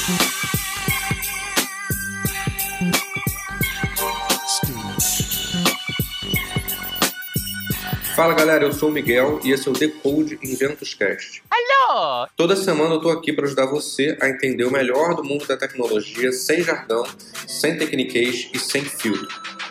Fala galera, eu sou o Miguel e esse é o Decode Inventus Cast. Alô! Toda semana eu tô aqui para ajudar você a entender o melhor do mundo da tecnologia sem jargão, sem tecniquez e sem filtro.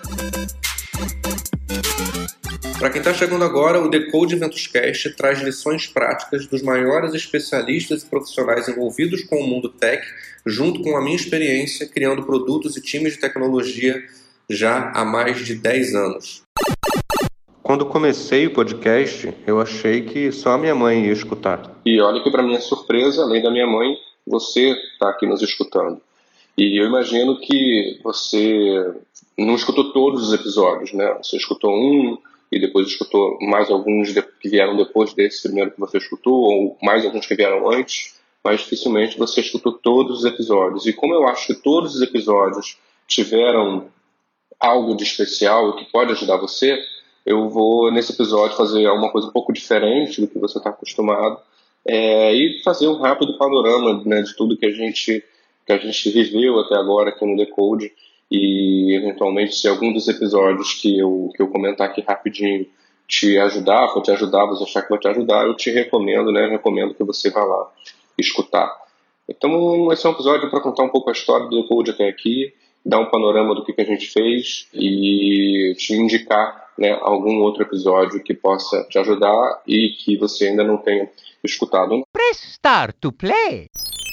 Para quem está chegando agora, o Decode Inventus Cast traz lições práticas dos maiores especialistas e profissionais envolvidos com o mundo tech, junto com a minha experiência criando produtos e times de tecnologia já há mais de 10 anos. Quando comecei o podcast, eu achei que só a minha mãe ia escutar. E olha que para minha surpresa, além da minha mãe, você está aqui nos escutando. E eu imagino que você não escutou todos os episódios, né? Você escutou um e depois escutou mais alguns que vieram depois desse primeiro que você escutou, ou mais alguns que vieram antes, mas dificilmente você escutou todos os episódios. E como eu acho que todos os episódios tiveram algo de especial que pode ajudar você, eu vou, nesse episódio, fazer alguma coisa um pouco diferente do que você está acostumado e fazer um rápido panorama, né, de tudo que a gente viveu até agora aqui no Decode e, eventualmente, se algum dos episódios que eu comentar aqui rapidinho te ajudar, você achar que vai te ajudar, eu te recomendo, né, recomendo que você vá lá escutar. Então, esse é um episódio para contar um pouco a história do Decode até aqui, dar um panorama do que a gente fez e te indicar, né, algum outro episódio que possa te ajudar e que você ainda não tenha escutado. Press start to play.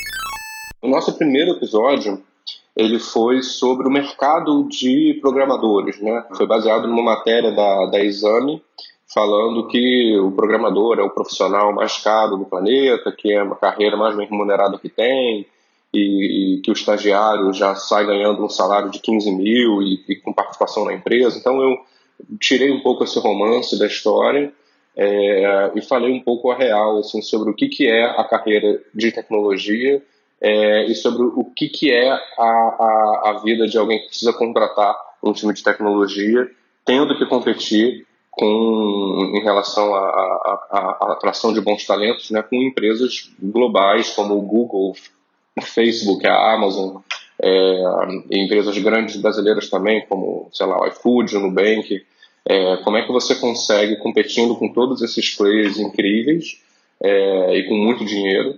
O nosso primeiro episódio ele foi sobre o mercado de programadores, né? Foi baseado numa matéria da Exame, falando que o programador é o profissional mais caro do planeta, que é uma carreira mais bem remunerada que tem, e que o estagiário já sai ganhando um salário de 15 mil e com participação na empresa. Então eu tirei um pouco esse romance da história e falei um pouco a real assim, sobre o que é a carreira de tecnologia e sobre o que é a vida de alguém que precisa contratar um time de tecnologia, tendo que competir em relação à atração de bons talentos, né, com empresas globais como o Google, o Facebook, a Amazon, empresas grandes brasileiras também, como, sei lá, o iFood, o Nubank. Como é que você consegue, competindo com todos esses players incríveis e com muito dinheiro,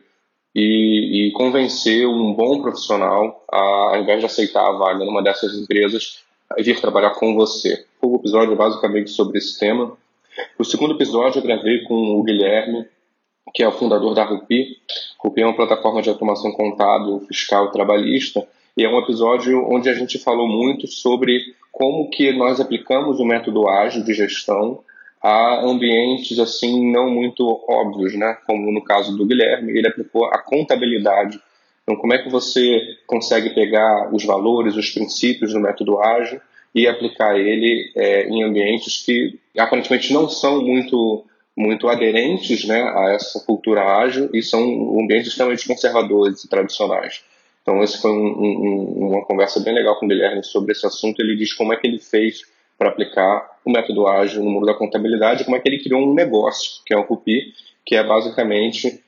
e convencer um bom profissional ao invés de aceitar a vaga numa dessas empresas, a vir trabalhar com você? O episódio é basicamente sobre esse tema. O segundo episódio eu gravei com o Guilherme, que é o fundador da Rupi. Rupi é uma plataforma de automação contábil, fiscal e trabalhista, e é um episódio onde a gente falou muito sobre como que nós aplicamos o método ágil de gestão a ambientes assim não muito óbvios, né? Como no caso do Guilherme, ele aplicou a contabilidade. Então, como é que você consegue pegar os valores, os princípios do método ágil e aplicar ele em ambientes que aparentemente não são muito aderentes, né, a essa cultura ágil e são ambientes extremamente conservadores e tradicionais. Então, esse foi uma conversa bem legal com o Guilherme sobre esse assunto. Ele diz como é que ele fez para aplicar o método ágil no mundo da contabilidade, como é que ele criou um negócio, que é o Rupi, que é basicamente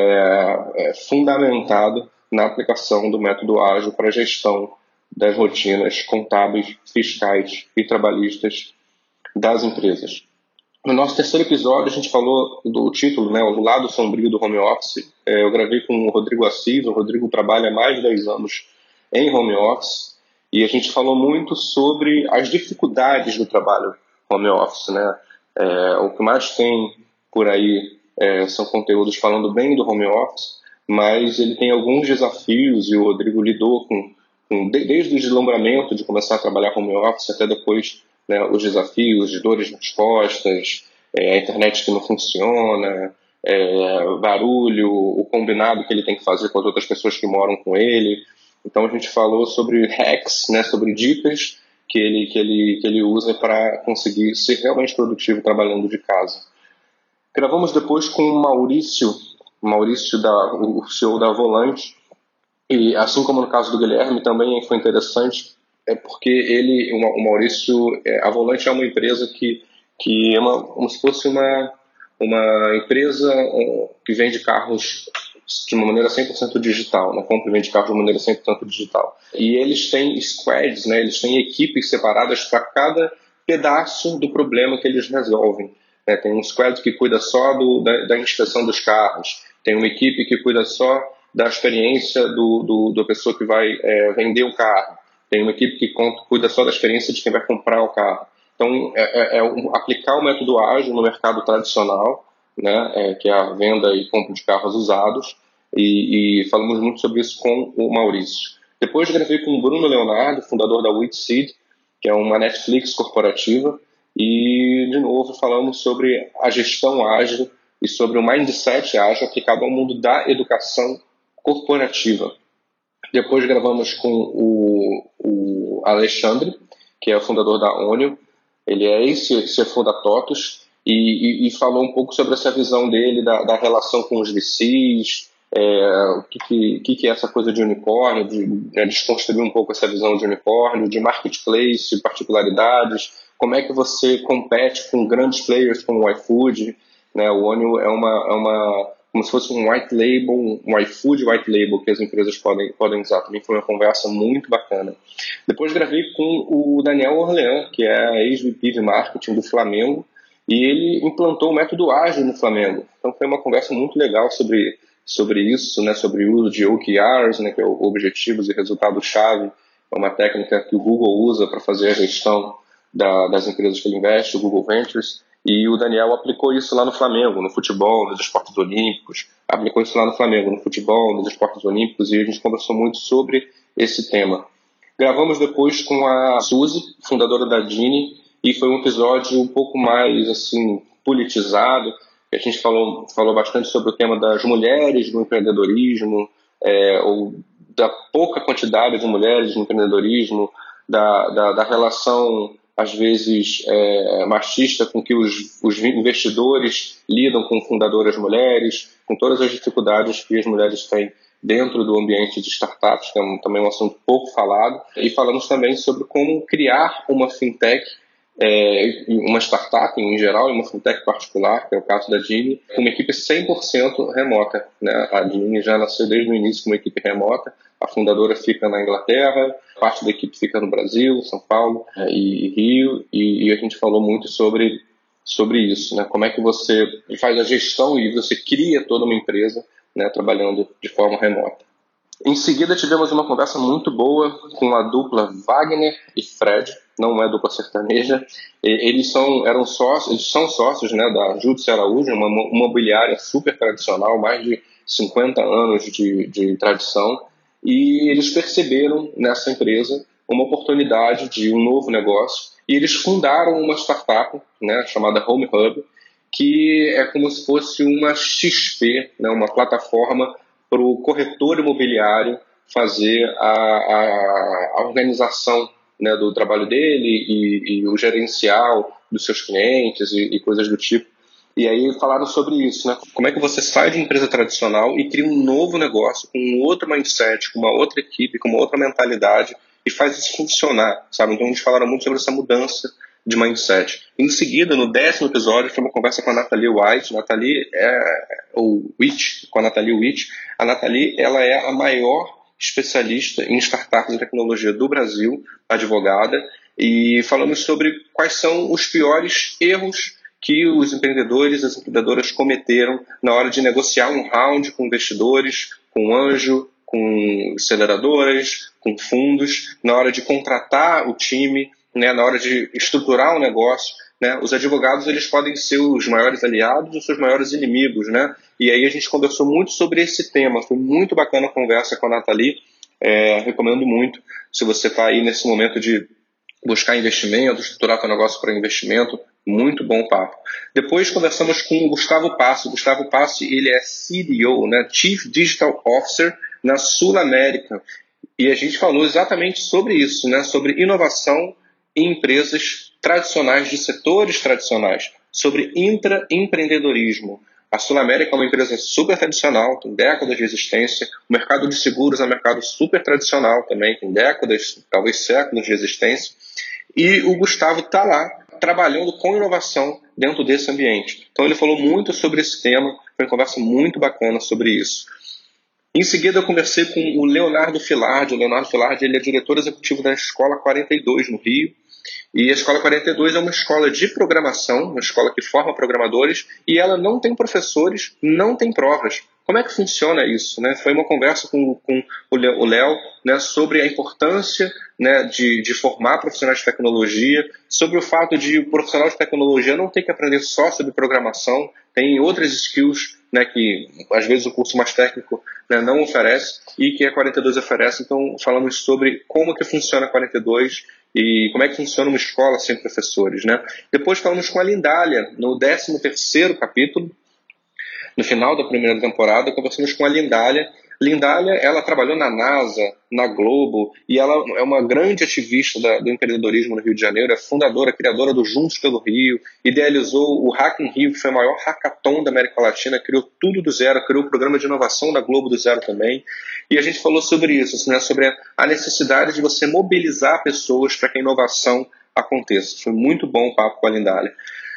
fundamentado na aplicação do método ágil para a gestão das rotinas contábeis, fiscais e trabalhistas das empresas. No nosso terceiro episódio, a gente falou do título, né, o lado sombrio do home office. Eu gravei com o Rodrigo Assis. O Rodrigo trabalha há mais de 10 anos em home office e a gente falou muito sobre as dificuldades do trabalho home office, né? O que mais tem por aí são conteúdos falando bem do home office, mas ele tem alguns desafios e o Rodrigo lidou desde o deslumbramento de começar a trabalhar home office até depois, né, os desafios de dores nas costas, a internet que não funciona, barulho, o combinado que ele tem que fazer com as outras pessoas que moram com ele. Então a gente falou sobre hacks, né, sobre dicas que ele usa para conseguir ser realmente produtivo trabalhando de casa. Gravamos depois com o Maurício, o CEO da Volante, e assim como no caso do Guilherme, também foi interessante, porque o Maurício, a Volante é uma empresa que é como se fosse uma empresa que vende carros de uma maneira 100% digital, né? Compra e vende carros de maneira 100% digital. E eles têm squads, né? Eles têm equipes separadas para cada pedaço do problema que eles resolvem. Né? Tem um squad que cuida só da inspeção dos carros, tem uma equipe que cuida só da experiência da pessoa que vai vender o carro, tem uma equipe que cuida só da experiência de quem vai comprar o carro. Então, aplicar o método ágil no mercado tradicional, né, que é a venda e compra de carros usados, e falamos muito sobre isso com o Maurício. Depois gravei com o Bruno Leonardo, fundador da Wheatseed, que é uma Netflix corporativa, e, de novo, falamos sobre a gestão ágil e sobre o mindset ágil aplicado ao mundo da educação corporativa. Depois gravamos com o Alexandre, que é o fundador da Onio. Ele é ex-CFO da TOTUS e falou um pouco sobre essa visão dele da relação com os VCs, o que é essa coisa de unicórnio, de desconstruir um pouco essa visão de unicórnio, de marketplace, particularidades, como é que você compete com grandes players como o iFood, né? O Onio é como se fosse um white label, um iFood white label que as empresas podem usar. Também foi uma conversa muito bacana. Depois gravei com o Daniel Orlean, que é ex-VP de marketing do Flamengo, e ele implantou o método ágil no Flamengo. Então foi uma conversa muito legal sobre isso, né, sobre o uso de OKRs, né, que é o Objetivos e Resultados-Chave, é uma técnica que o Google usa para fazer a gestão das empresas que ele investe, o Google Ventures, e o Daniel aplicou isso lá no Flamengo, no futebol, nos esportes olímpicos, aplicou isso lá no Flamengo, no futebol, nos esportes olímpicos, e a gente conversou muito sobre esse tema. Gravamos depois com a Suzy, fundadora da Dini, e foi um episódio um pouco mais assim politizado. A gente falou bastante sobre o tema das mulheres no empreendedorismo, ou da pouca quantidade de mulheres no empreendedorismo, da relação, às vezes, machista com que os investidores lidam com fundadoras mulheres, com todas as dificuldades que as mulheres têm dentro do ambiente de startups, que é também um assunto pouco falado. E falamos também sobre como criar uma fintech, uma startup em geral e uma fintech particular, que é o caso da Dini, com uma equipe 100% remota, né? A Dini já nasceu desde o início com uma equipe remota, a fundadora fica na Inglaterra, parte da equipe fica no Brasil, São Paulo e Rio, e a gente falou muito sobre isso, né? Como é que você faz a gestão e você cria toda uma empresa, né, trabalhando de forma remota. Em seguida, tivemos uma conversa muito boa com a dupla Wagner e Fred, não é dupla sertaneja. Eles são sócios, né, da Júdice Araújo, uma imobiliária super tradicional, mais de 50 anos de tradição, e eles perceberam nessa empresa uma oportunidade de um novo negócio, e eles fundaram uma startup, né, chamada Home Hub, que é como se fosse uma XP, né, uma plataforma para o corretor imobiliário fazer a organização, né, do trabalho dele e o gerencial dos seus clientes e coisas do tipo. E aí falaram sobre isso, né? Como é que você sai de empresa tradicional e cria um novo negócio com um outro mindset, com uma outra equipe, com uma outra mentalidade e faz isso funcionar, sabe? Então eles falaram muito sobre essa mudança de mindset. Em seguida, no 10º episódio, foi uma conversa com a Nathalie White. Com a Nathalie White. A Nathalie, ela é a maior especialista em startups e tecnologia do Brasil, advogada, e falamos sobre quais são os piores erros que os empreendedores e as empreendedoras cometeram na hora de negociar um round com investidores, com anjo, com aceleradoras, com fundos, na hora de contratar o time, né, na hora de estruturar um negócio, né? Os advogados, eles podem ser os maiores aliados ou os seus maiores inimigos, né? E aí a gente conversou muito sobre esse tema. Foi muito bacana a conversa com a Nathalie. Recomendo muito, se você está aí nesse momento de buscar investimento, estruturar seu negócio para investimento, muito bom papo. Depois conversamos com o Gustavo Passi. O Gustavo Passi, ele é CDO, né? Chief Digital Officer na Sul América. E a gente falou exatamente sobre isso, né? Sobre inovação em empresas tradicionais, de setores tradicionais, sobre intraempreendedorismo. A Sul América é uma empresa super tradicional, tem décadas de existência. O mercado de seguros é um mercado super tradicional também, tem décadas, talvez séculos de existência. E o Gustavo está lá, trabalhando com inovação dentro desse ambiente. Então ele falou muito sobre esse tema, foi uma conversa muito bacana sobre isso. Em seguida, eu conversei com o Leonardo Filardi. O Leonardo Filardi, ele é diretor executivo da Escola 42, no Rio. E a Escola 42 é uma escola de programação, uma escola que forma programadores, e ela não tem professores, não tem provas. Como é que funciona isso? Né? Foi uma conversa com o Léo, né, sobre a importância, né, de formar profissionais de tecnologia, sobre o fato de o profissional de tecnologia não ter que aprender só sobre programação, tem outras skills, né, que às vezes o curso mais técnico, né, não oferece e que a 42 oferece. Então falamos sobre como que funciona a 42 e como é que funciona uma escola sem professores, né? Depois falamos com a Lindália, no 13º capítulo, no final da primeira temporada, conversamos com a Lindália. Lindália, ela trabalhou na NASA, na Globo, e ela é uma grande ativista do empreendedorismo no Rio de Janeiro, é fundadora, criadora do Juntos pelo Rio, idealizou o Hack in Rio, que foi o maior hackathon da América Latina, criou tudo do zero, criou o programa de inovação da Globo do zero também. E a gente falou sobre isso, né, sobre a necessidade de você mobilizar pessoas para que a inovação aconteça. Foi muito bom o papo com a Lindália.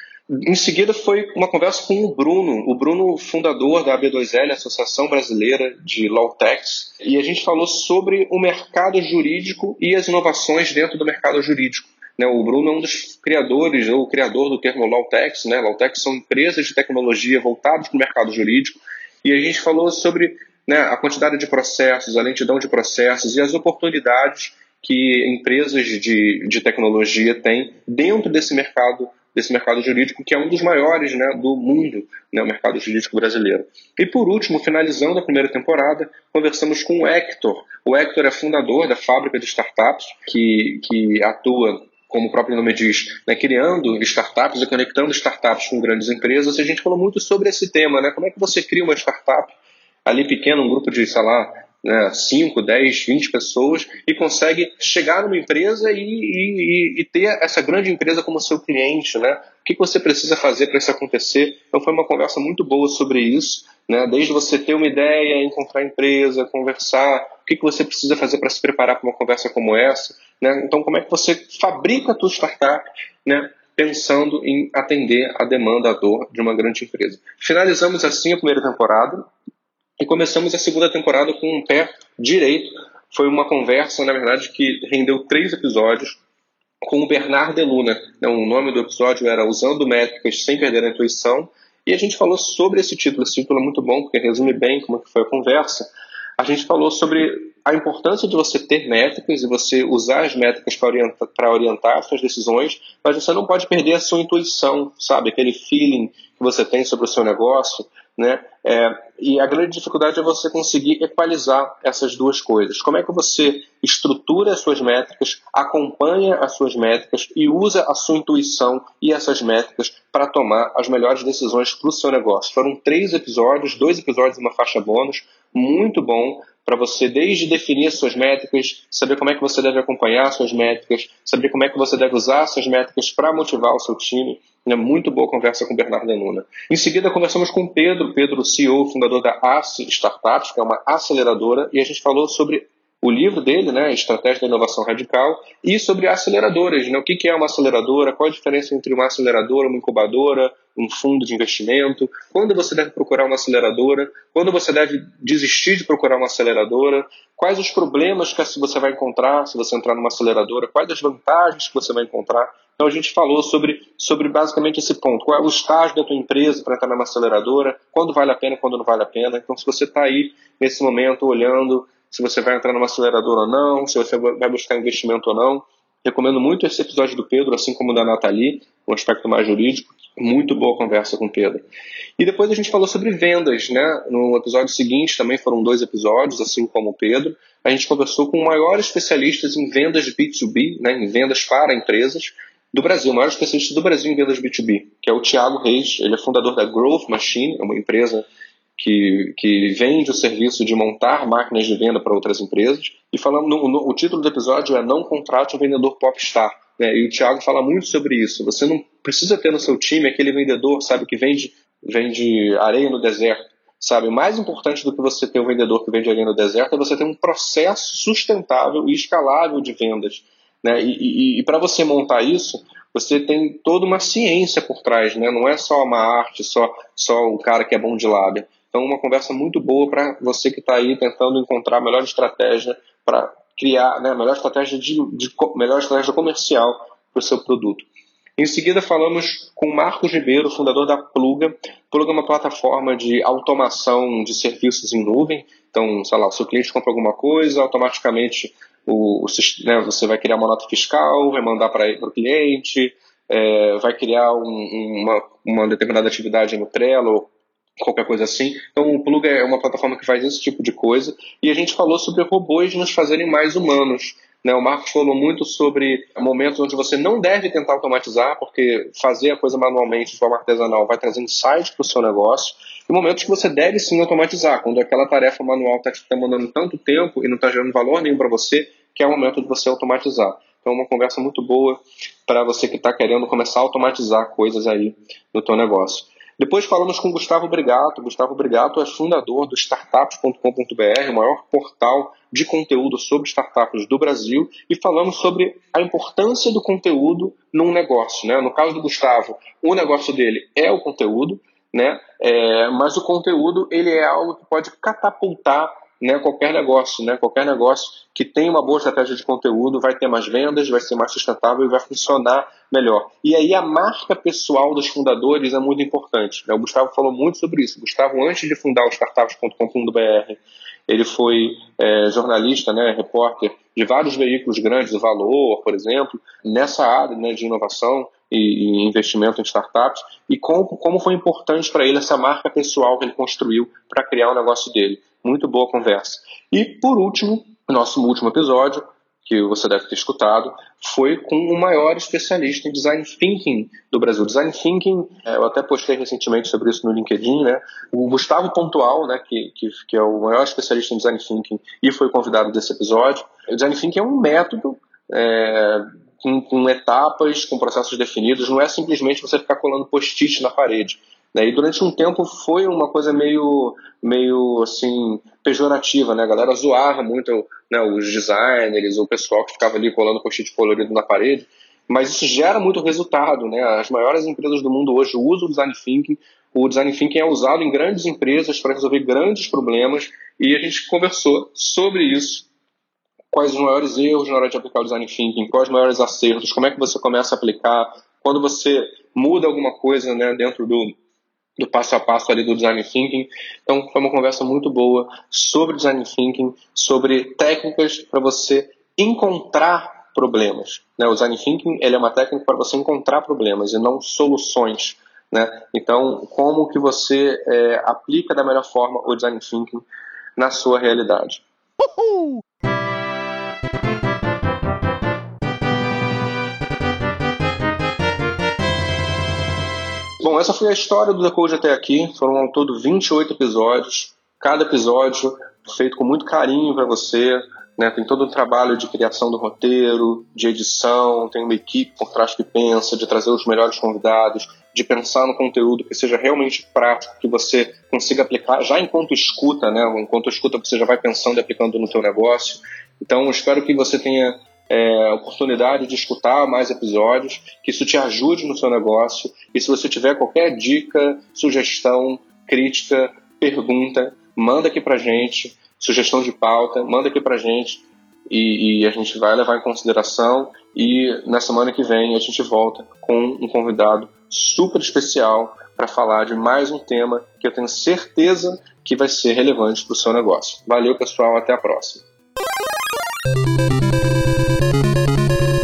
Em seguida foi uma conversa com o Bruno fundador da AB2L, Associação Brasileira de Lawtechs, e a gente falou sobre o mercado jurídico e as inovações dentro do mercado jurídico. O Bruno é um dos criadores, ou o criador do termo Lawtechs. Lawtechs são empresas de tecnologia voltadas para o mercado jurídico, e a gente falou sobre, né, a quantidade de processos, a lentidão de processos e as oportunidades que empresas de tecnologia têm dentro desse mercado jurídico, que é um dos maiores, né, do mundo, né, o mercado jurídico brasileiro. E por último, finalizando a primeira temporada, conversamos com o Hector. O Hector é fundador da Fábrica de Startups, que atua, como o próprio nome diz, né, criando startups e conectando startups com grandes empresas. E a gente falou muito sobre esse tema, né? Como é que você cria uma startup ali pequena, um grupo de, sei lá, 5, 10, 20 pessoas, e consegue chegar numa empresa e ter essa grande empresa como seu cliente, né? O que você precisa fazer para isso acontecer? Então foi uma conversa muito boa sobre isso, né? Desde você ter uma ideia, encontrar a empresa, conversar, o que você precisa fazer para se preparar para uma conversa como essa, né? Então como é que você fabrica a tua startup, né, pensando em atender a demanda, a dor de uma grande empresa. Finalizamos assim a primeira temporada. E começamos a segunda temporada com um pé direito. Foi uma conversa, na verdade, que rendeu 3 episódios com o Bernard Deluna. O nome do episódio era Usando Métricas Sem Perder a Intuição. E a gente falou sobre esse título. Esse título é muito bom, porque resume bem como foi a conversa. A gente falou sobre a importância de você ter métricas e você usar as métricas para orientar as suas decisões, mas você não pode perder a sua intuição, sabe? Aquele feeling que você tem sobre o seu negócio, né? E a grande dificuldade é você conseguir equalizar essas duas coisas. Como é que você estrutura as suas métricas, acompanha as suas métricas e usa a sua intuição e essas métricas para tomar as melhores decisões para o seu negócio? Foram 3 episódios, 2 episódios e uma faixa bônus, muito bom para você desde definir as suas métricas, saber como é que você deve acompanhar as suas métricas, saber como é que você deve usar as suas métricas para motivar o seu time. Muito boa conversa com o Bernardo Deluna. Em seguida, conversamos com o Pedro, CEO, fundador da ACE Startups, que é uma aceleradora, e a gente falou sobre o livro dele, né, Estratégia da Inovação Radical, e sobre aceleradoras, né, o que é uma aceleradora, qual a diferença entre uma aceleradora, uma incubadora, um fundo de investimento, quando você deve procurar uma aceleradora, quando você deve desistir de procurar uma aceleradora, quais os problemas que você vai encontrar se você entrar numa aceleradora, quais as vantagens que você vai encontrar. Então a gente falou sobre basicamente esse ponto, qual é o estágio da tua empresa para entrar numa aceleradora, quando vale a pena, quando não vale a pena. Então se você está aí nesse momento olhando se você vai entrar numa aceleradora ou não, se você vai buscar investimento ou não, recomendo muito esse episódio do Pedro, assim como o da Nathalie, um aspecto mais jurídico. Muito boa conversa com o Pedro. E depois a gente falou sobre vendas, né? No episódio seguinte também foram 2 episódios, assim como o Pedro. A gente conversou com o maior especialistas em vendas de B2B, né? Em vendas para empresas do Brasil, o maior especialista do Brasil em vendas B2B, que é o Thiago Reis. Ele é fundador da Growth Machine, é uma empresa que vende o serviço de montar máquinas de venda para outras empresas. E falando o título do episódio é Não Contrate um Vendedor Popstar. E o Thiago fala muito sobre isso. Você não precisa ter no seu time aquele vendedor, sabe, que vende areia no deserto. Sabe, o mais importante do que você ter um vendedor que vende areia no deserto é você ter um processo sustentável e escalável de vendas. Né? E para você montar isso, você tem toda uma ciência por trás, né? Não é só uma arte, só o cara que é bom de lábia. Então, uma conversa muito boa para você que está aí tentando encontrar a melhor estratégia para criar, né, a melhor estratégia melhor estratégia comercial para o seu produto. Em seguida, falamos com o Marcos Ribeiro, fundador da Pluga. Pluga é uma plataforma de automação de serviços em nuvem. Então, sei lá, o seu cliente compra alguma coisa, automaticamente você vai criar uma nota fiscal, vai mandar para o cliente, vai criar uma determinada atividade no Trello, qualquer coisa assim. Então, o Pluga é uma plataforma que faz esse tipo de coisa. E a gente falou sobre robôs nos fazerem mais humanos. O Marcos falou muito sobre momentos onde você não deve tentar automatizar, porque fazer a coisa manualmente de forma artesanal vai trazer insight para o seu negócio, e momentos que você deve sim automatizar, quando aquela tarefa manual está te demandando tanto tempo e não está gerando valor nenhum para você, que é o momento de você automatizar. Então, uma conversa muito boa para você que está querendo começar a automatizar coisas aí no teu negócio. Depois falamos com o Gustavo Brigato. Gustavo Brigato é fundador do startups.com.br, o maior portal de conteúdo sobre startups do Brasil, e falamos sobre a importância do conteúdo num negócio. No caso do Gustavo, o negócio dele é o conteúdo, mas o conteúdo ele é algo que pode catapultar qualquer negócio. Qualquer negócio que tem uma boa estratégia de conteúdo vai ter mais vendas, vai ser mais sustentável e vai funcionar melhor. E aí a marca pessoal dos fundadores é muito importante. O Gustavo falou muito sobre isso. O Gustavo, antes de fundar o startups.com.br, ele foi jornalista, repórter de vários veículos grandes, o Valor, por exemplo, nessa área de inovação e investimento em startups, e como foi importante para ele essa marca pessoal que ele construiu para criar o negócio dele. Muito boa conversa. E, por último, o nosso último episódio, que você deve ter escutado, foi com o maior especialista em Design Thinking do Brasil. Design Thinking, eu até postei recentemente sobre isso no LinkedIn, O Gustavo Pontual, que é o maior especialista em Design Thinking e foi convidado desse episódio. O Design Thinking é um método com etapas, com processos definidos, não é simplesmente você ficar colando post-it na parede. E durante um tempo foi uma coisa meio assim, pejorativa, A galera zoava muito os designers, o pessoal que ficava ali colando post-it colorido na parede, mas isso gera muito resultado, As maiores empresas do mundo hoje usam o Design Thinking. O Design Thinking é usado em grandes empresas para resolver grandes problemas, e a gente conversou sobre isso. Quais os maiores erros na hora de aplicar o Design Thinking, quais os maiores acertos, como é que você começa a aplicar, quando você muda alguma coisa dentro do passo a passo ali do Design Thinking. Então, foi uma conversa muito boa sobre Design Thinking, sobre técnicas para você encontrar problemas. O Design Thinking ele é uma técnica para você encontrar problemas e não soluções. Então, como que você aplica da melhor forma o Design Thinking na sua realidade. Uhul! Bom, essa foi a história do Decode até aqui. Foram ao todo 28 episódios. Cada episódio feito com muito carinho para você. Tem todo um trabalho de criação do roteiro, de edição, tem uma equipe por trás que pensa, de trazer os melhores convidados, de pensar no conteúdo que seja realmente prático, que você consiga aplicar já enquanto escuta, Enquanto escuta você já vai pensando e aplicando no seu negócio. Então, eu espero que você tenha oportunidade de escutar mais episódios, que isso te ajude no seu negócio, e se você tiver qualquer dica, sugestão, crítica, pergunta, manda aqui pra gente, sugestão de pauta, manda aqui pra gente e a gente vai levar em consideração, e na semana que vem a gente volta com um convidado super especial para falar de mais um tema que eu tenho certeza que vai ser relevante para o seu negócio. Valeu, pessoal, até a próxima.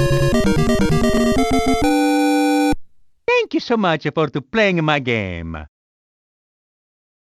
Thank you so much for playing my game.